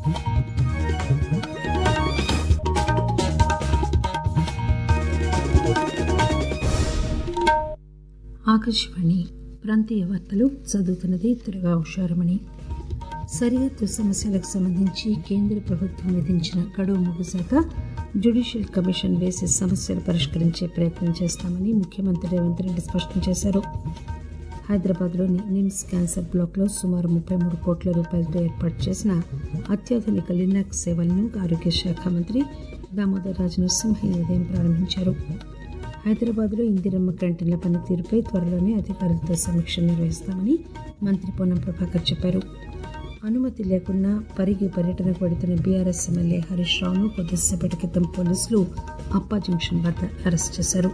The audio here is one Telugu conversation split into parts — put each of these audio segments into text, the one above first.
ఆకాశవాణి ప్రాంతీయ వార్తలు చదువుతున్నది దుర్గా ఉషారమణి. సరిహద్దు సమస్యలకు సంబంధించి కేంద్ర ప్రభుత్వం విధించిన గడువు ముగిశాక జ్యుడిషియల్ కమిషన్ వేసి సమస్యలు పరిష్కరించే ప్రయత్నం చేస్తామని ముఖ్యమంత్రి రేవంత్ రెడ్డి స్పష్టం చేశారు. హైదరాబాద్లోని నిమ్స్ క్యాన్సర్ బ్లాక్లో సుమారు 33 కోట్ల రూపాయలతో ఏర్పాటు చేసిన అత్యాధునిక లినాక్ సేవలను ఆరోగ్య శాఖ మంత్రి దామోదర్ రాజనరసింహ ఈ ఉదయం ప్రారంభించారు. హైదరాబాద్లో ఇందిరమ్మ క్యాంటీన్ల పనితీరుపై త్వరలోనే అధికారులతో సమీక్ష నిర్వహిస్తామని మంత్రి పొన్నం ప్రభాకర్ చెప్పారు. అనుమతి లేకుండా పరిగి పర్యటనకు వెడుతున్న బీఆర్ఎస్ ఎమ్మెల్యే హరీష్ రావును కొద్దిసేపటి క్రితం పోలీసులు అప్పా జంక్షన్ వద్ద అరెస్ట్ చేశారు.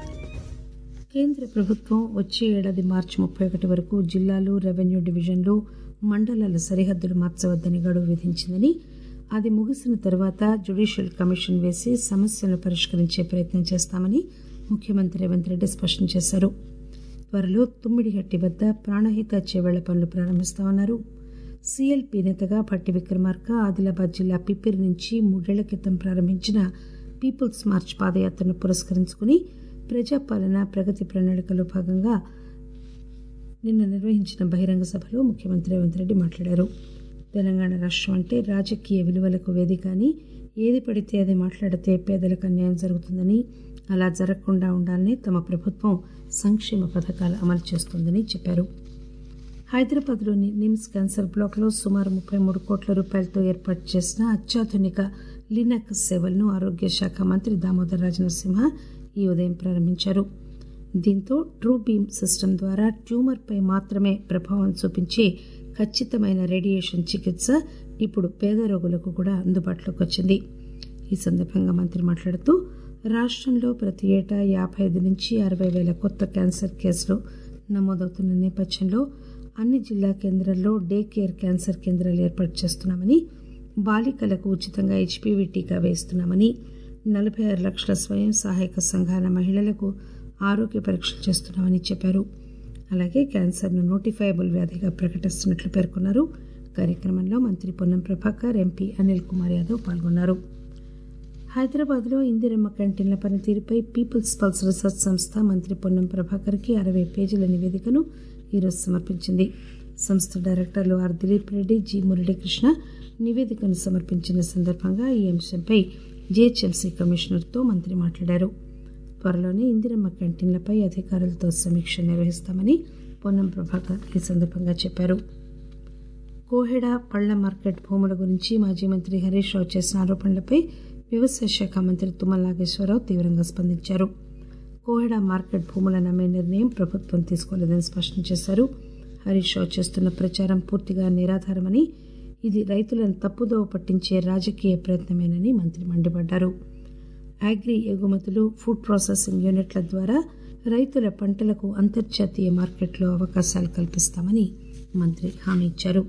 కేంద్ర ప్రభుత్వం వచ్చే ఏడాది మార్చి 31 వరకు జిల్లాలు, రెవెన్యూ డివిజన్లు, మండలాల సరిహద్దులు మార్చవద్దని గడువు విధించిందని, అది ముగిసిన తర్వాత జ్యుడిషియల్ కమిషన్ వేసి సమస్యలను పరిష్కరించే ప్రయత్నం చేస్తామని ముఖ్యమంత్రి రేవంత్ రెడ్డి స్పష్టం చేశారు. త్వరలో తుమ్మిడిహట్టి వద్ద ప్రాణహిత చేవేళ్ల పనులు ప్రారంభిస్తామన్నారు. సీఎల్పీ నేతగా భట్టి విక్రమార్క ఆదిలాబాద్ జిల్లా పిప్పిరి నుంచి 3 ఏళ్ల క్రితం ప్రారంభించిన పీపుల్స్ మార్చ్ పాదయాత్రను పురస్కరించుకుని ప్రజాపాలన ప్రగతి ప్రణాళికలో భాగంగా నిన్న నిర్వహించిన బహిరంగ సభలో ముఖ్యమంత్రి రేవంత్ రెడ్డి మాట్లాడారు. తెలంగాణ రాష్ట్రం అంటే రాజకీయ విలువలకు వేదిక అని, ఏది పడితే అది మాట్లాడితే పేదలకు అన్యాయం జరుగుతుందని, అలా జరగకుండా ఉండాలని తమ ప్రభుత్వం సంక్షేమ పథకాలు అమలు చేస్తోందని చెప్పారు. హైదరాబాద్లోని నిమ్స్ క్యాన్సర్ బ్లాక్లో సుమారు 33 కోట్ల రూపాయలతో ఏర్పాటు చేసిన అత్యాధునిక లినాక్ సేవలను ఆరోగ్య శాఖ మంత్రి దామోదర్ రాజనరసింహ ఈ ఉదయం ప్రారంభించారు. దీంతో ట్రూ బీమ్ సిస్టమ్ ద్వారా ట్యూమర్పై మాత్రమే ప్రభావం చూపించే ఖచ్చితమైన రేడియేషన్ చికిత్స ఇప్పుడు పేద రోగులకు కూడా అందుబాటులోకి వచ్చింది. ఈ సందర్భంగా మంత్రి మాట్లాడుతూ రాష్ట్రంలో ప్రతి ఏటా 55 నుంచి 60 వేల కొత్త క్యాన్సర్ కేసులు నమోదవుతున్న నేపథ్యంలో అన్ని జిల్లా కేంద్రాల్లో డే కేర్ క్యాన్సర్ కేంద్రాలు ఏర్పాటు చేస్తున్నామని, బాలికలకు ఉచితంగా హెచ్పీవీ టీకా వేస్తున్నామని, 46 లక్షల స్వయం సహాయక సంఘాల మహిళలకు ఆరోగ్య పరీక్షలు చేస్తున్నామని చెప్పారు. అలాగే క్యాన్సర్ను నోటిఫైయబుల్ వ్యాధిగా ప్రకటిస్తున్నట్లు పేర్కొన్నారు. కార్యక్రమంలో మంత్రి పొన్నం ప్రభాకర్, ఎంపీ అనిల్ కుమార్ యాదవ్ పాల్గొన్నారు. హైదరాబాద్లో ఇందిరమ్మ క్యాంటీన్ల పనితీరుపై పీపుల్స్ పల్స్ రీసెర్చ్ సంస్థ మంత్రి పొన్నం ప్రభాకర్కి 60 పేజీల నివేదికను ఈరోజు సమర్పించింది. సంస్థ డైరెక్టర్లు ఆర్ దిలీప్ రెడ్డి, జి మురళీకృష్ణ నివేదికను సమర్పించిన సందర్భంగా ఈ అంశంపై జీహెచ్ఎంసీ కమిషనర్తో మంత్రి మాట్లాడారు. త్వరలోనే ఇందిరమ్మ క్యాంటీన్లపై అధికారులతో సమీక్ష నిర్వహిస్తామని పొన్నం ప్రభాకర్ ఈ సందర్భంగా చెప్పారు. కోహెడ పళ్ల మార్కెట్ భూముల గురించి మాజీ మంత్రి హరీష్ రావు చేసిన ఆరోపణలపై వ్యవసాయ శాఖ మంత్రి తుమ్మల నాగేశ్వరరావు తీవ్రంగా స్పందించారు. కోహెడ మార్కెట్ భూములను అమ్మే నిర్ణయం ప్రభుత్వం తీసుకోలేదని స్పష్టం చేశారు. హరీష్ రావు చేస్తున్న ప్రచారం పూర్తిగా నిరాధారమని, ఇది రైతులను తప్పుదోవ పట్టించే రాజకీయ ప్రయత్నమేనని మంత్రి మండిపడ్డారు. అగ్రి ఎగుమతులు, ఫుడ్ ప్రాసెసింగ్ యూనిట్ల ద్వారా రైతుల పంటలకు అంతర్జాతీయ మార్కెట్లో అవకాశాలు కల్పిస్తామని మంత్రి హామీ ఇచ్చారు.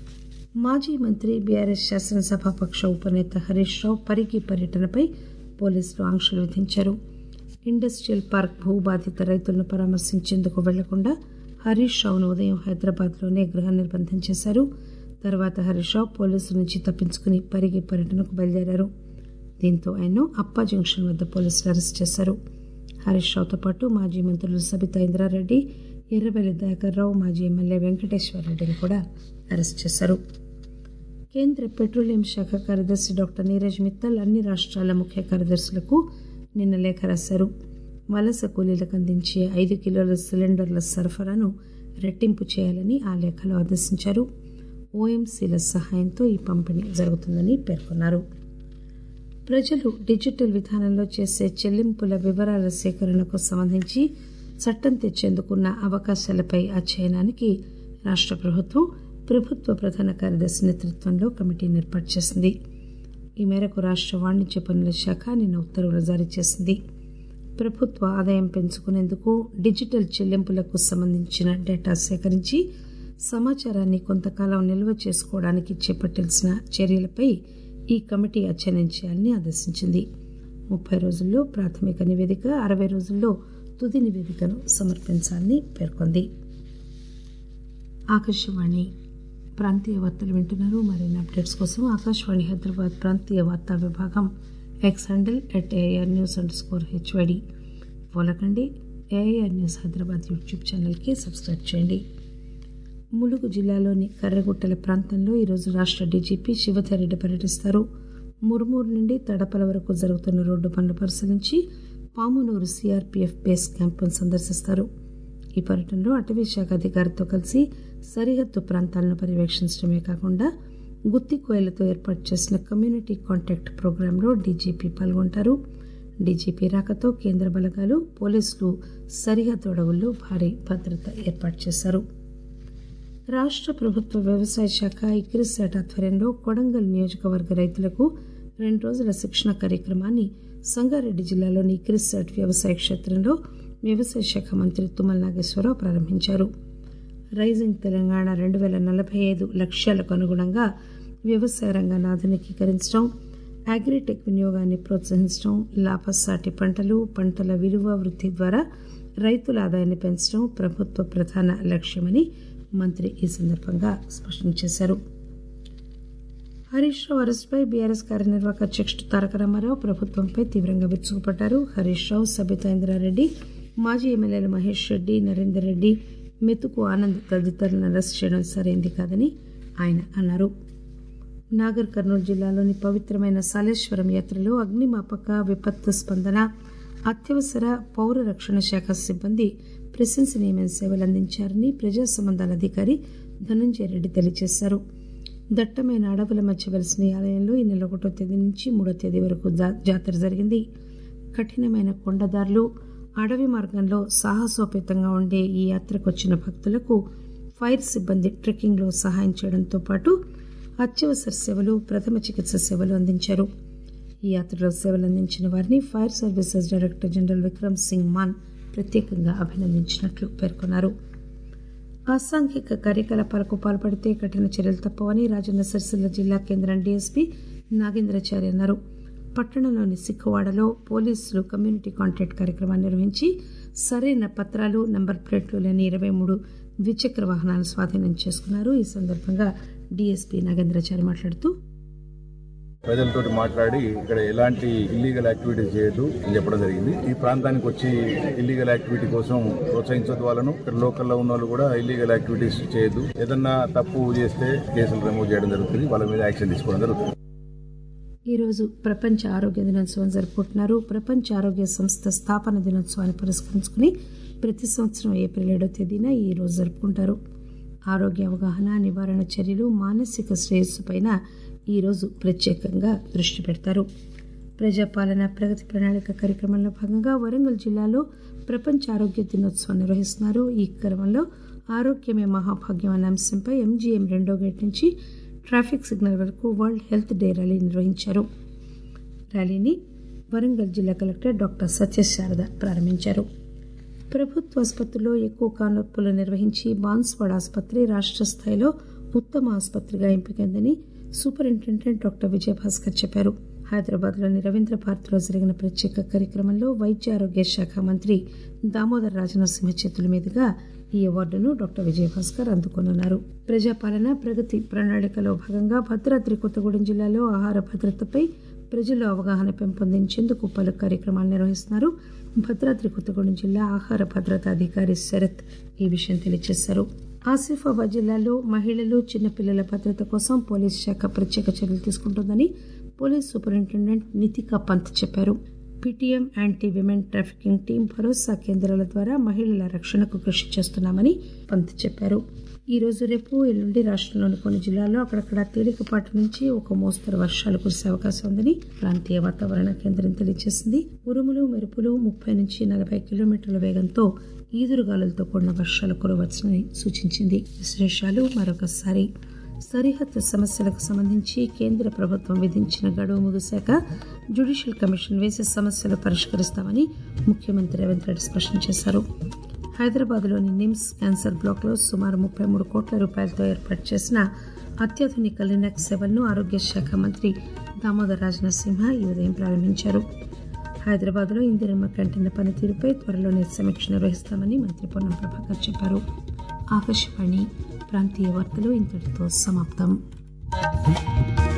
మాజీ మంత్రి బీఆర్ఎస్ శాసనసభాపక్ష ఉపనేత హరీష్ రావు పరిగి పర్యటనపై పోలీసులు ఆంక్షలు విధించారు. ఇండస్ట్రియల్ పార్క్ భూబాధిత రైతులను పరామర్శించేందుకు వెళ్లకుండా హరీష్ రావును ఉదయం హైదరాబాద్లోనే గృహ నిర్బంధం చేశారు. తర్వాత హరీష్ రావు పోలీసుల నుంచి తప్పించుకుని పరిగి పర్యటనకు బయలుదేరారు. దీంతో ఆయన్ను అప్పా జంక్షన్ వద్ద పోలీసులు అరెస్ట్ చేశారు. హరీష్ రావుతో పాటు మాజీ మంత్రులు సబితా ఇంద్రారెడ్డి, ఎర్రబెల్లి దయాకర్ రావు, మాజీ ఎమ్మెల్యే వెంకటేశ్వర రెడ్డిని కూడా అరెస్ట్ చేశారు. కేంద్ర పెట్రోలియం శాఖ కార్యదర్శి డాక్టర్ నీరజ్ మిత్తల్ అన్ని రాష్ట్రాల ముఖ్య కార్యదర్శులకు నిన్న లేఖ రాశారు. వలస కూలీలకు అందించే 5 కిలోల సిలిండర్ల సరఫరాను రెట్టింపు చేయాలని ఆ లేఖలో ఆదేశించారు. ఓఎంసీల సహాయంతో ఈ పంపిణీ జరుగుతుందని పేర్కొన్నారు. ప్రజలు డిజిటల్ విధానంలో చేసే చెల్లింపుల వివరాల సేకరణకు సంబంధించి చట్టం తెచ్చేందుకున్న అవకాశాలపై అధ్యయనానికి రాష్ట్ర ప్రభుత్వం ప్రభుత్వ ప్రధాన కార్యదర్శి నేతృత్వంలో కమిటీని ఏర్పాటు చేసింది. ఈ మేరకు రాష్ట్ర వాణిజ్య పన్నుల శాఖ నిన్న ఉత్తర్వులు జారీ చేసింది. ప్రభుత్వ ఆదాయం పెంచుకునేందుకు డిజిటల్ చెల్లింపులకు సంబంధించిన డేటా సేకరించి సమాచారాన్ని కొంతకాలం నిల్వ చేసుకోవడానికి చేపట్టాల్సిన చర్యలపై ఈ కమిటీ అధ్యయనం చేయాలని ఆదేశించింది. 30 రోజుల్లో ప్రాథమిక నివేదిక, 60 రోజుల్లో తుది నివేదికను సమర్పించాలని పేర్కొంది. ఆకాశవాణి ప్రాంతీయ వార్తలు వింటున్నారు. మరిన్ని అప్డేట్స్ కోసం ఆకాశవాణి హైదరాబాద్ ప్రాంతీయ వార్తా విభాగం ఎక్స్ హ్యాండిల్ @AIRnews_HYD ఫాలో కండి. AIR న్యూస్ హైదరాబాద్ యూట్యూబ్ ఛానల్కి సబ్స్క్రైబ్ చేయండి. ములుగు జిల్లాలోని కర్రగుట్టల ప్రాంతంలో ఈరోజు రాష్ట్ర డీజీపీ శివధర్ రెడ్డి పర్యటిస్తారు. మురుమూరు నుండి తడపల వరకు జరుగుతున్న రోడ్డు పనులు పరిశీలించి పామునూరు CRPF బేస్ క్యాంపును సందర్శిస్తారు. ఈ పర్యటనలో అటవీ శాఖ అధికారితో కలిసి సరిహద్దు ప్రాంతాలను పర్యవేక్షించడమే కాకుండా గుత్తికోయలతో ఏర్పాటు చేసిన కమ్యూనిటీ కాంటాక్ట్ ప్రోగ్రాంలో డీజీపీ పాల్గొంటారు. డీజీపీ రాకతో కేంద్ర బలగాలు, పోలీసులు సరిహద్దు అడవుల్లో భారీ భద్రత ఏర్పాటు చేశారు. రాష్ట్ర ప్రభుత్వ వ్యవసాయ శాఖ ఇక్రిసాట్ ఆధ్వర్యంలో కొడంగల్ నియోజకవర్గ రైతులకు 2 రోజుల శిక్షణ కార్యక్రమాన్ని సంగారెడ్డి జిల్లాలోని ఇక్రిసాట్ వ్యవసాయ క్షేత్రంలో వ్యవసాయ శాఖ మంత్రి తుమ్మల నాగేశ్వరరావు ప్రారంభించారు. రైజింగ్ తెలంగాణ 2045 లక్ష్యాలకు అనుగుణంగా వ్యవసాయ రంగాన్ని ఆధునికీకరించడం, అగ్రిటెక్ వినియోగాన్ని ప్రోత్సహించడం, లాభసాటి పంటలు, పంటల విలువ వృద్ధి ద్వారా రైతుల ఆదాయాన్ని పెంచడం ప్రభుత్వ ప్రధాన లక్ష్యమని మంత్రి ఈ సందర్భంగా స్పష్టం చేశారు. హరీష్ రావు అరెస్టుపై బీఆర్ఎస్ కార్యనిర్వాహక అధ్యక్షుడు తారక రామారావు ప్రభుత్వంపై తీవ్రంగా విరుచుకుపడ్డారు. హరీష్ రావు, సబితా ఇంద్రారెడ్డి, మాజీ ఎమ్మెల్యేలు మహేష్ రెడ్డి, నరేందర్ రెడ్డి, మెతుకు ఆనంద్ తదితరులను అరెస్ట్ చేయడం సరైంది కాదని ఆయన అన్నారు. నాగర్ కర్నూలు జిల్లాలోని పవిత్రమైన సాలేశ్వరం యాత్రలో అగ్నిమాపక, విపత్తు స్పందన, అత్యవసర, పౌర రక్షణ శాఖ సిబ్బంది ప్రశంసనీయమైన సేవలు అందించారని ప్రజా సంబంధాల అధికారి ధనంజయ రెడ్డి తెలియజేశారు. దట్టమైన అడవుల మధ్య వెలిసిన ఈ ఆలయంలో ఈ నెల 1వ తేదీ నుంచి 3వ తేదీ వరకు జాతర జరిగింది. కఠినమైన కొండదారులు, అడవి మార్గంలో సాహసోపేతంగా ఉండే ఈ యాత్రకు వచ్చిన భక్తులకు ఫైర్ సిబ్బంది ట్రెక్కింగ్లో సహాయం చేయడంతో పాటు అత్యవసర సేవలు, ప్రథమ చికిత్స సేవలు అందించారు. ఈ యాత్రలో సేవలు అందించిన వారిని fire services director general Vikram Singh Maan ప్రత్యేకంగా అభినందించినట్లు పేర్కొన్నారు. అసాంఘిక కార్యకలాపాలకు పాల్పడితే కఠిన చర్యలు తప్పవని రాజన్న సిరిసిల్ల జిల్లా కేంద్రం డీఎస్పీ నాగేంద్రాచారి అన్నారు. పట్టణంలోని సిక్కువాడలో పోలీసులు కమ్యూనిటీ కాంటాక్ట్ కార్యక్రమాన్ని నిర్వహించి సరైన పత్రాలు, నంబర్ ప్లేట్లు లేని 23 ద్విచక్ర వాహనాలను స్వాధీనం చేసుకున్నారు. ఈ సందర్భంగా డీఎస్పీ నాగేంద్రాచారి మాట్లాడుతూ, ప్రజలతో మాట్లాడి ఇక్కడ ఎలాంటి ఇల్లీగల్ యాక్టివిటీస్ చేయొద్దు అని చెప్పడం జరిగింది. ఈ ప్రాంతానికి వచ్చి ఇల్లీగల్ యాక్టివిటీ కోసం ప్రోత్సహించొద్దు. వాళ్ళను ఇక్కడ లోకల్లో ఉన్న వాళ్ళు కూడా ఇల్లీగల్ యాక్టివిటీస్ చేయొద్దు. ఏదన్నా తప్పు చేస్తే కేసులు రిమూవ్ చేయడం జరుగుతుంది, వాళ్ళ మీద యాక్షన్ తీసుకోవడం జరుగుతుంది. ఈ రోజు ప్రపంచ ఆరోగ్య దినోత్సవం జరుపుకుంటున్నారు. ప్రపంచ ఆరోగ్య సంస్థ స్థాపన దినోత్సవాన్ని పురస్కరించుకుని ప్రతి సంవత్సరం ఏప్రిల్ 7వ తేదీన ఈ రోజు జరుపుకుంటారు. ఆరోగ్య అవగాహన, నివారణ చర్యలు, మానసిక శ్రేయస్సుపైన ఈ రోజు ప్రత్యేకంగా దృష్టి పెడతారు. ప్రజాపాలన ప్రగతి ప్రణాళిక కార్యక్రమంలో భాగంగా వరంగల్ జిల్లాలో ప్రపంచ ఆరోగ్య దినోత్సవం నిర్వహిస్తున్నారు. ఈ క్రమంలో ఆరోగ్యమే మహాభాగ్యం అనే అంశంపై MGM 2వ గేట్ నుంచి ట్రాఫిక్ సిగ్నల్ వరకు వరల్డ్ హెల్త్ డే ర్యాలీ నిర్వహించారు. ర్యాలీని వరంగల్ జిల్లా కలెక్టర్ డాక్టర్ సత్యశారద ప్రారంభించారు. ప్రభుత్వ ఆసుపత్రుల్లో ఎక్కువ కాన్పులు నిర్వహించి బాన్స్వాడ ఆసుపత్రి రాష్ట్ర స్థాయిలో ఉత్తమ ఆసుపత్రిగా ఎంపికైందని సూపరింటెండెంట్ డాక్టర్ విజయభాస్కర్ చెప్పారు. హైదరాబాద్లోని రవీంద్ర భారతిలో జరిగిన ప్రత్యేక కార్యక్రమంలో వైద్య ఆరోగ్య శాఖ మంత్రి దామోదర్ రాజనరసింహ చేతుల మీదుగా ఈ అవార్డును డాక్టర్ విజయభాస్కర్ అందుకోనున్నారు. ప్రజాపాలన ప్రగతి ప్రణాళికలో భాగంగా భద్రాద్రి కొత్తగూడెం జిల్లాలో ఆహార భద్రతపై ప్రజల్లో అవగాహన పెంపొందించేందుకు పలు కార్యక్రమాలు నిర్వహిస్తున్నారు. భద్రాద్రి కొత్తగూడెం జిల్లా ఆహార భద్రతా అధికారి శరత్ ఈ విషయం తెలియజేశారు. ఆసిఫాబాద్ జిల్లాలో మహిళలు, చిన్నపిల్లల భద్రత కోసం పోలీసు శాఖ ప్రత్యేక చర్యలు తీసుకుంటోందని పోలీస్ సూపరింటెండెంట్ నితికా పంత్ చెప్పారు. PTM anti women trafficking team భరోసా కేంద్రాల ద్వారా మహిళల రక్షణకు కృషి చేస్తున్నామని పంత్ చెప్పారు. ఈ రోజు, రేపు, ఎల్లుండి రాష్ట్రంలోని కొన్ని జిల్లాల్లో అక్కడక్కడ తేలికపాటి నుంచి ఒక మోస్తరు వర్షాలు కురిసే అవకాశం ఉందని ప్రాంతీయ వాతావరణ కేంద్రం తెలియజేసింది. ఉరుములు, మెరుపులు 30 నుంచి 40 కిలోమీటర్ల వేగంతో ఈదురుగాలులతో కూడిన వర్షాలు కురవచ్చని సూచించింది. విశేషాలు మరొకసారి. సరిహద్దు సమస్యలకు సంబంధించి కేంద్ర ప్రభుత్వం విధించిన గడువు ముగిశాక జ్యుడిషియల్ కమిషన్ వేసి సమస్యలు పరిష్కరిస్తామని ముఖ్యమంత్రి రేవంత్ రెడ్డి స్పష్టం చేశారు. హైదరాబాద్లోని నిమ్స్ క్యాన్సర్ బ్లాక్లో సుమారు 33 కోట్ల రూపాయలతో ఏర్పాటు చేసిన అత్యాధునిక లినక్స్ సేవలను ఆరోగ్య శాఖ మంత్రి దామోదర్ రాజనరసింహ ఈ ఉదయం ప్రారంభించారు. హైదరాబాద్లో ఇందిరమ్మ క్యాంటీన్ల పనితీరుపై త్వరలోనే సమీక్ష నిర్వహిస్తామని మంత్రి పొన్నం ప్రభాకర్ చెప్పారు. ఆకాశవాణి ప్రాంతీయ వార్తలు ఇంతటితో సమాప్తం.